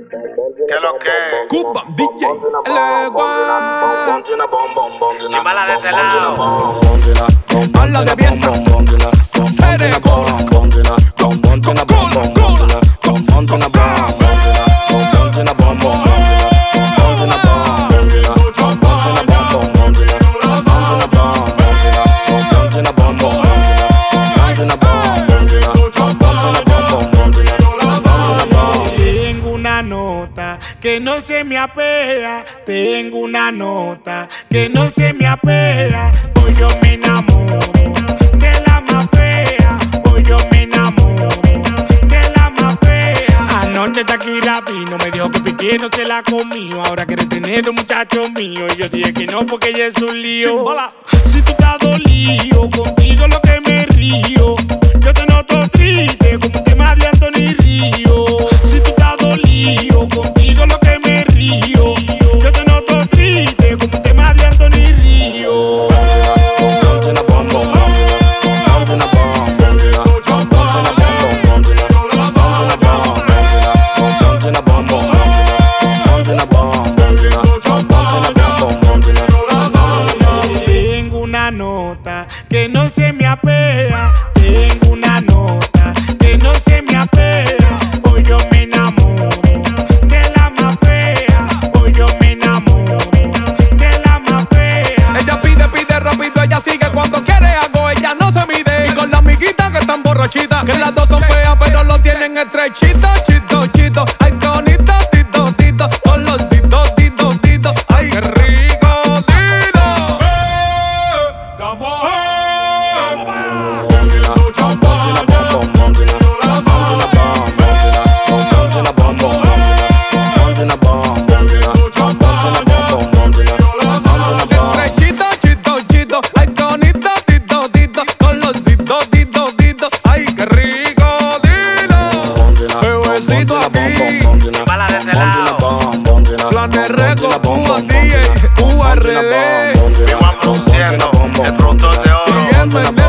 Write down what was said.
¿Qué lo que? Cuba, DJ, Chimbala de este lado. habla de pieza, seré cola, cola, Tengo una nota que no se me apea. Tengo una nota que no se me apea. Hoy yo me enamoro de la más fea. Hoy yo me enamoro de la más fea. Anoche Shakira vino, me dijo que Piqué no se la comió. Ahora quiere tener un muchacho mío. Y yo dije que no porque ella es un lío. Chimbala. Si tú estás dolido, contigo lo que me río. Yo te noto triste como un tema de Anthony Río. Si tú estás dolido, contigo lo que me río. Yo te noto triste como un tema de Anthony Río. Tengo una nota que no se me apea. Tengo una nota que no se me apea. Hoy yo me enamoro de la más fea. Hoy yo me enamoro de la más fea. ella pide rápido, ella sigue cuando quiere algo, ella no se mide. Y con la amiguita que están borrachitas, que las dos son feas, pero lo tienen estrechito, chito, chito. Ay, qué bonito, tito, tito, olorcito, tito, tito. Ay, qué rico, tito. La mujer. Estrechito, chito, chito. Ay, qué bonito, tito, tito. Olorcito, tito, tito. Ay, qué rico, tito. Bebecito aquí. Chimbala de este lado. Planes Records, Cuba DJ, URD. Igual produciendo el productor de oro. Y